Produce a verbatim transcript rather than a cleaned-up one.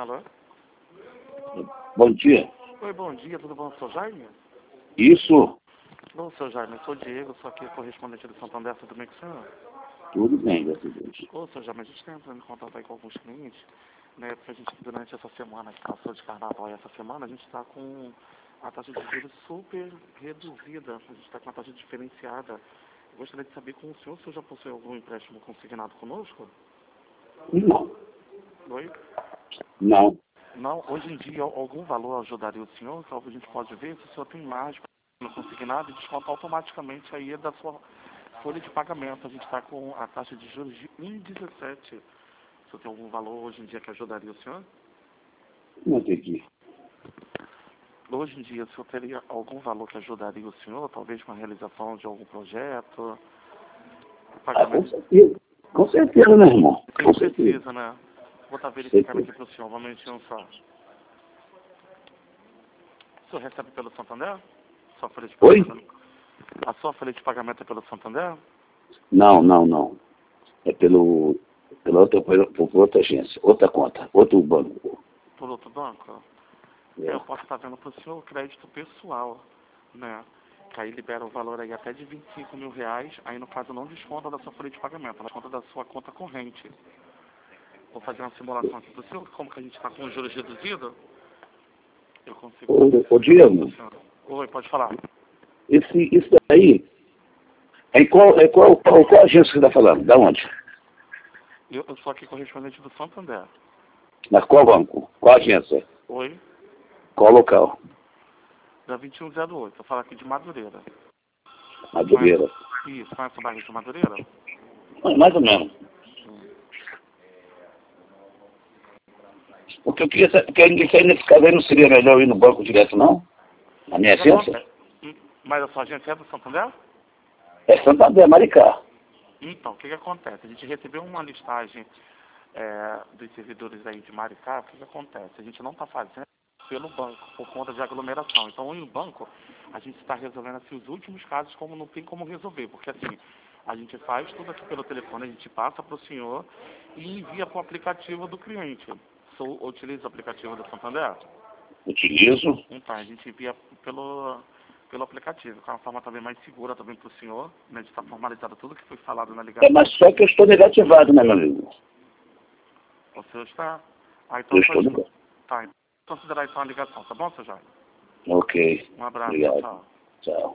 Alô? Bom dia. Oi, bom dia, tudo bom, seu Jaime? Isso, Bom, seu Jaime, eu sou o Diego, sou aqui correspondente do Santander, tudo bem com o senhor? tudo bem, graças a Deus. Ô, seu Jaime, a gente está entrando em contato aí com alguns clientes, né, porque a gente, durante essa semana que passou de carnaval e essa semana, a gente está com a taxa de juros super reduzida, a gente está com uma taxa diferenciada. Eu gostaria de saber com o senhor se o senhor já possui algum empréstimo consignado conosco? Não, Oi? não. Não, hoje em dia algum valor ajudaria o senhor? Só a gente pode ver se o senhor tem mais no consignado e desconta automaticamente aí da sua folha de pagamento. A gente está com a taxa de juros de um vírgula dezessete. O senhor tem algum valor hoje em dia que ajudaria o senhor? Não tem que. Hoje em dia, o senhor teria algum valor que ajudaria o senhor? Talvez com a realização de algum projeto? Ah, com Pagamento? certeza. Com certeza, meu irmão. Tem Com certeza. certeza, né? Vou estar verificando aqui para o senhor. Vamos mentir um só. O senhor recebe pelo Santander? Sua folha de Oi? pagamento? A sua folha de pagamento é pelo Santander? Não, não, não. É pelo, pela outra, por, por outra agência, outra conta, outro banco. Por outro banco? É. Eu posso estar vendo para o senhor o crédito pessoal, né? Que aí libera o valor aí até de vinte e cinco mil reais, aí no caso não desconta da sua folha de pagamento, ela desconta da sua conta corrente. Vou fazer uma simulação aqui para o senhor, como que a gente está com os juros reduzidos, eu consigo Ô, fazer ô esse Diego, pro senhor. Oi, pode falar. esse, isso daí, é em qual, é qual, qual, qual agência que você está falando? Da onde? Eu, eu sou aqui correspondente do Santander. Mas qual banco? Qual agência? Oi, Qual local? da vinte e um zero oito, eu falo aqui de Madureira. Madureira. Conhece, isso, conhece o bairro de Madureira? Mais mais ou menos. Hum. Porque eu queria saber, porque isso aí nesse caso aí não seria melhor eu ir no banco direto, não? A minha O que agência? acontece? Hum, Mas a sua agência é do Santander? É Santander, Maricá. Então, o que que acontece? A gente recebeu uma listagem é, dos servidores aí de Maricá. O que que acontece? A gente não está fazendo pelo banco, por conta de aglomeração. Então, em banco, a gente está resolvendo assim, os últimos casos como não tem como resolver. Porque assim, a gente faz tudo aqui pelo telefone, a gente passa para o senhor e envia para o aplicativo do cliente. Sou, utiliza o aplicativo do Santander? Utilizo. Então, a gente envia pelo, pelo aplicativo, que é uma forma também mais segura também para o senhor, né, de estar formalizado tudo que foi falado na ligação. É, mas só que eu estou negativado, né, meu amigo? O senhor está... Ah, então Eu pode... estou negativo. Tá, então considerar então a ligação, tá bom, seu Jaime? Ok. Um abraço, tchau, Obrigado. tchau. Tchau.